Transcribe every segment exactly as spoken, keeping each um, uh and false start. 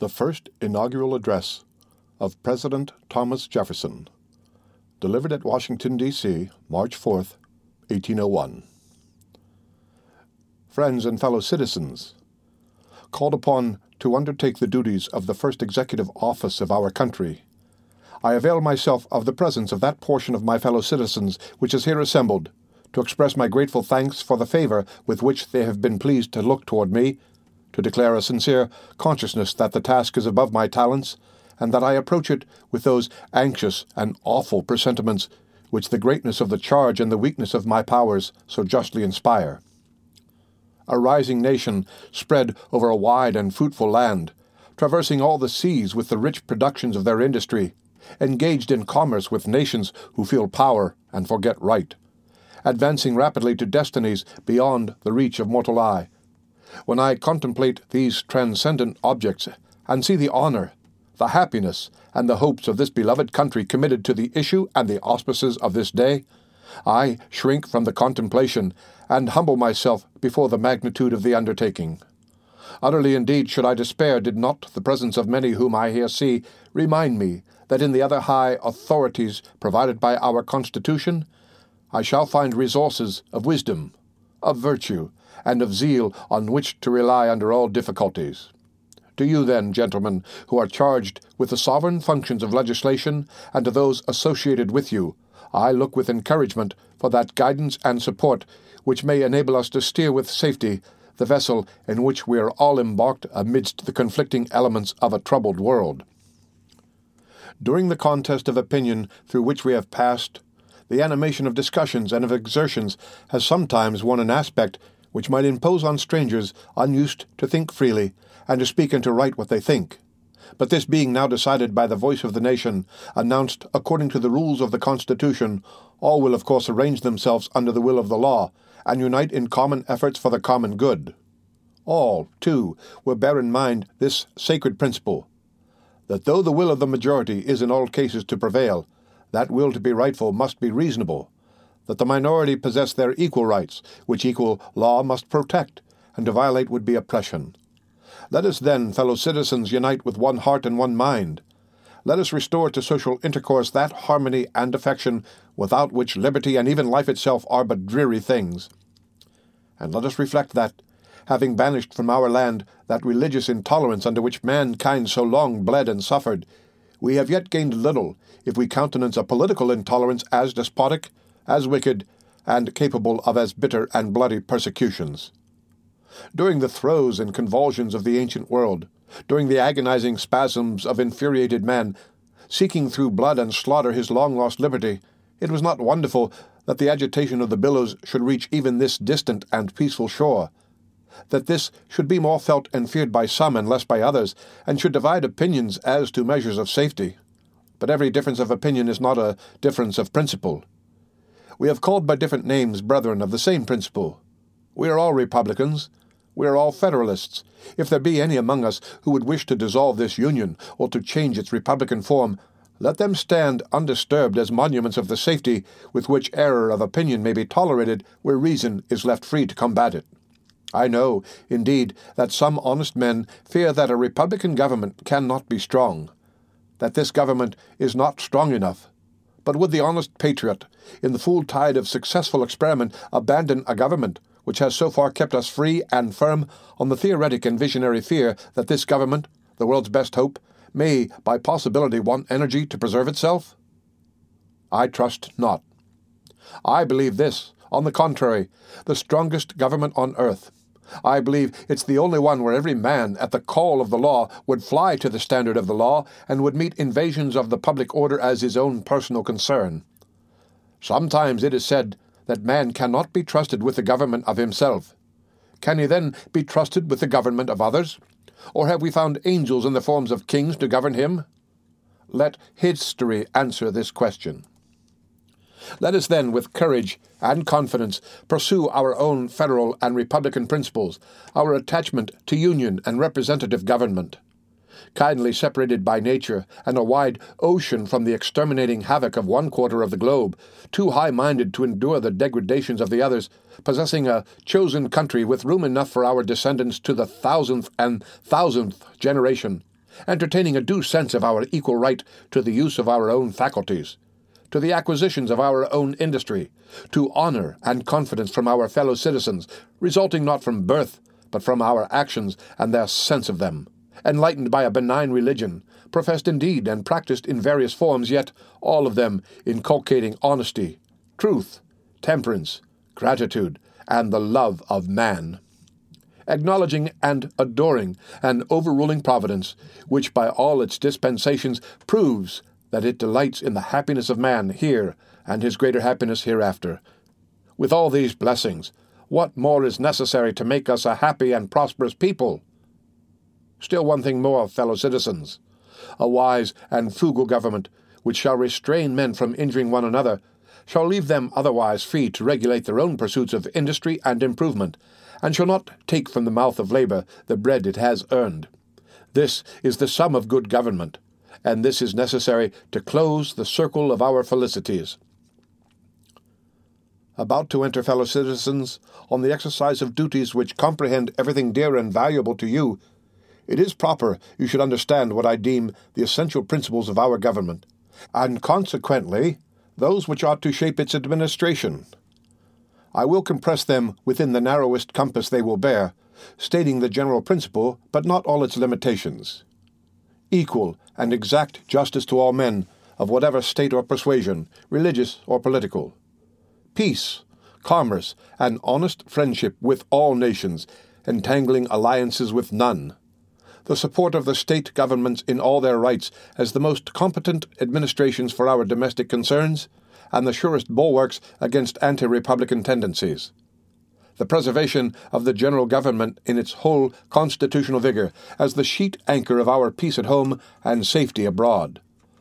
The first inaugural address of President Thomas Jefferson, delivered at Washington, D C, March fourth, eighteen oh one. Friends and fellow citizens, called upon to undertake the duties of the first executive office of our country, I avail myself of the presence of that portion of my fellow citizens which is here assembled, to express my grateful thanks for the favor with which they have been pleased to look toward me, to declare a sincere consciousness that the task is above my talents, and that I approach it with those anxious and awful presentiments which the greatness of the charge and the weakness of my powers so justly inspire. A rising nation spread over a wide and fruitful land, traversing all the seas with the rich productions of their industry, engaged in commerce with nations who feel power and forget right, advancing rapidly to destinies beyond the reach of mortal eye. When I contemplate these transcendent objects and see the honor, the happiness, and the hopes of this beloved country committed to the issue and the auspices of this day, I shrink from the contemplation and humble myself before the magnitude of the undertaking. Utterly indeed should I despair did not the presence of many whom I here see remind me that in the other high authorities provided by our Constitution, I shall find resources of wisdom, of virtue, and of zeal on which to rely under all difficulties. To you, then, gentlemen, who are charged with the sovereign functions of legislation, and to those associated with you, I look with encouragement for that guidance and support which may enable us to steer with safety the vessel in which we are all embarked amidst the conflicting elements of a troubled world. During the contest of opinion through which we have passed, the animation of discussions and of exertions has sometimes worn an aspect which might impose on strangers unused to think freely, and to speak and to write what they think. But this being now decided by the voice of the nation, announced according to the rules of the Constitution, all will of course arrange themselves under the will of the law, and unite in common efforts for the common good. All, too, will bear in mind this sacred principle, that though the will of the majority is in all cases to prevail, that will to be rightful must be reasonable, that the minority possess their equal rights, which equal law must protect, and to violate would be oppression. Let us then, fellow citizens, unite with one heart and one mind. Let us restore to social intercourse that harmony and affection without which liberty and even life itself are but dreary things. And let us reflect that, having banished from our land that religious intolerance under which mankind so long bled and suffered, we have yet gained little if we countenance a political intolerance as despotic, as wicked, and capable of as bitter and bloody persecutions. During the throes and convulsions of the ancient world, during the agonizing spasms of infuriated man, seeking through blood and slaughter his long-lost liberty, it was not wonderful that the agitation of the billows should reach even this distant and peaceful shore, that this should be more felt and feared by some and less by others, and should divide opinions as to measures of safety. But every difference of opinion is not a difference of principle. We have called by different names brethren of the same principle. We are all Republicans. We are all Federalists. If there be any among us who would wish to dissolve this Union, or to change its Republican form, let them stand undisturbed as monuments of the safety with which error of opinion may be tolerated where reason is left free to combat it. I know, indeed, that some honest men fear that a Republican government cannot be strong, that this government is not strong enough. But would the honest patriot, in the full tide of successful experiment, abandon a government which has so far kept us free and firm on the theoretic and visionary fear that this government, the world's best hope, may by possibility want energy to preserve itself? I trust not. I believe this, on the contrary, the strongest government on earth. I believe it's the only one where every man, at the call of the law, would fly to the standard of the law, and would meet invasions of the public order as his own personal concern. Sometimes it is said that man cannot be trusted with the government of himself. Can he then be trusted with the government of others? Or have we found angels in the forms of kings to govern him? Let history answer this question. Let us then, with courage and confidence, pursue our own federal and republican principles, our attachment to union and representative government. Kindly separated by nature and a wide ocean from the exterminating havoc of one quarter of the globe, too high-minded to endure the degradations of the others, possessing a chosen country with room enough for our descendants to the thousandth and thousandth generation, entertaining a due sense of our equal right to the use of our own faculties, to the acquisitions of our own industry, to honor and confidence from our fellow citizens, resulting not from birth, but from our actions and their sense of them, enlightened by a benign religion, professed indeed and practiced in various forms, yet all of them inculcating honesty, truth, temperance, gratitude, and the love of man, acknowledging and adoring an overruling providence, which by all its dispensations proves that it delights in the happiness of man here and his greater happiness hereafter. With all these blessings, what more is necessary to make us a happy and prosperous people? Still one thing more, fellow citizens. A wise and frugal government, which shall restrain men from injuring one another, shall leave them otherwise free to regulate their own pursuits of industry and improvement, and shall not take from the mouth of labor the bread it has earned. This is the sum of good government, and this is necessary to close the circle of our felicities. About to enter, fellow citizens, on the exercise of duties which comprehend everything dear and valuable to you, it is proper you should understand what I deem the essential principles of our government, and consequently those which ought to shape its administration. I will compress them within the narrowest compass they will bear, stating the general principle, but not all its limitations. Equal and exact justice to all men, of whatever state or persuasion, religious or political. Peace, commerce, and honest friendship with all nations, entangling alliances with none. The support of the state governments in all their rights as the most competent administrations for our domestic concerns, and the surest bulwarks against anti-republican tendencies. The preservation of the general government in its whole constitutional vigor as the sheet anchor of our peace at home and safety abroad.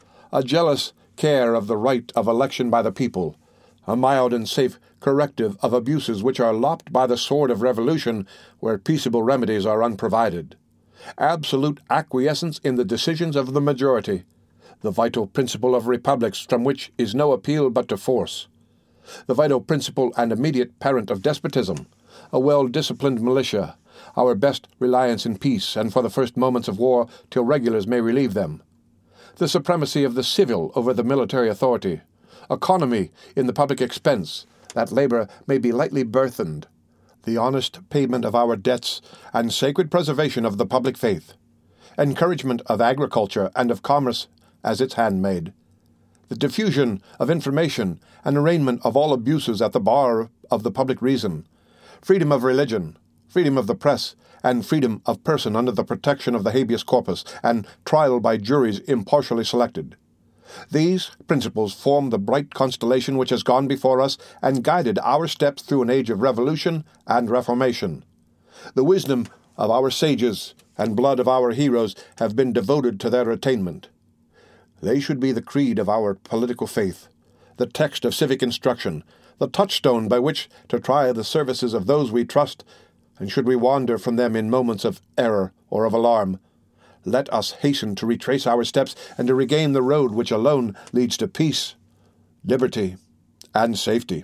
A jealous care of the right of election by the people, a mild and safe corrective of abuses which are lopped by the sword of revolution where peaceable remedies are unprovided. Absolute acquiescence in the decisions of the majority, the vital principle of republics from which is no appeal but to force. The vital principle and immediate parent of despotism, a well-disciplined militia, our best reliance in peace and for the first moments of war till regulars may relieve them. The supremacy of the civil over the military authority, economy in the public expense, that labor may be lightly burthened, the honest payment of our debts, and sacred preservation of the public faith, encouragement of agriculture and of commerce as its handmaid, the diffusion of information and arraignment of all abuses at the bar of the public reason, freedom of religion, freedom of the press, and freedom of person under the protection of the habeas corpus, and trial by juries impartially selected. These principles form the bright constellation which has gone before us and guided our steps through an age of revolution and reformation. The wisdom of our sages and blood of our heroes have been devoted to their attainment. They should be the creed of our political faith, the text of civic instruction, the touchstone by which to try the services of those we trust, and should we wander from them in moments of error or of alarm, let us hasten to retrace our steps and to regain the road which alone leads to peace, liberty, and safety.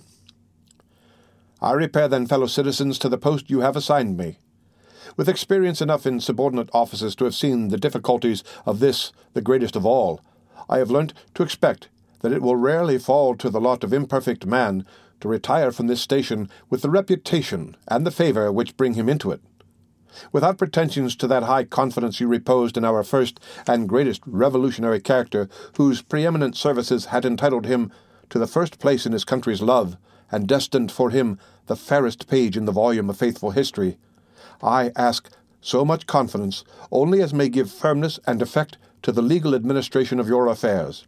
I repair then, fellow citizens, to the post you have assigned me. With experience enough in subordinate offices to have seen the difficulties of this, the greatest of all, I have learnt to expect that it will rarely fall to the lot of imperfect man to retire from this station with the reputation and the favour which bring him into it. Without pretensions to that high confidence you reposed in our first and greatest revolutionary character, whose preeminent services had entitled him to the first place in his country's love, and destined for him the fairest page in the volume of faithful history, I ask so much confidence only as may give firmness and effect to the legal administration of your affairs.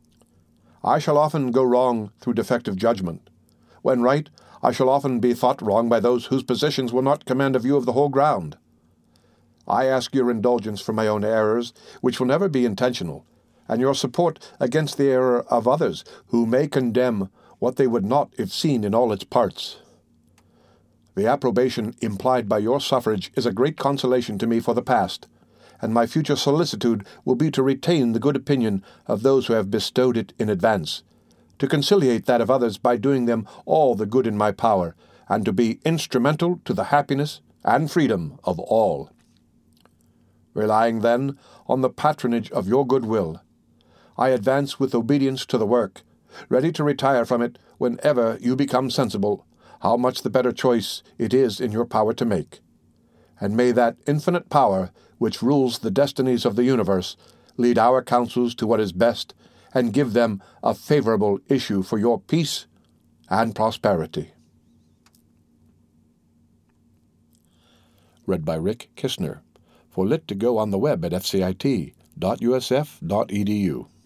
I shall often go wrong through defective judgment. When right, I shall often be thought wrong by those whose positions will not command a view of the whole ground. I ask your indulgence for my own errors, which will never be intentional, and your support against the error of others, who may condemn what they would not if seen in all its parts. The approbation implied by your suffrage is a great consolation to me for the past, and my future solicitude will be to retain the good opinion of those who have bestowed it in advance, to conciliate that of others by doing them all the good in my power, and to be instrumental to the happiness and freedom of all. Relying, then, on the patronage of your goodwill, I advance with obedience to the work, ready to retire from it whenever you become sensible how much the better choice it is in your power to make. And may that infinite power which rules the destinies of the universe lead our counsels to what is best, and give them a favorable issue for your peace and prosperity. Read by Rick Kistner. For Lit to go on the web at f c i t dot u s f dot e d u.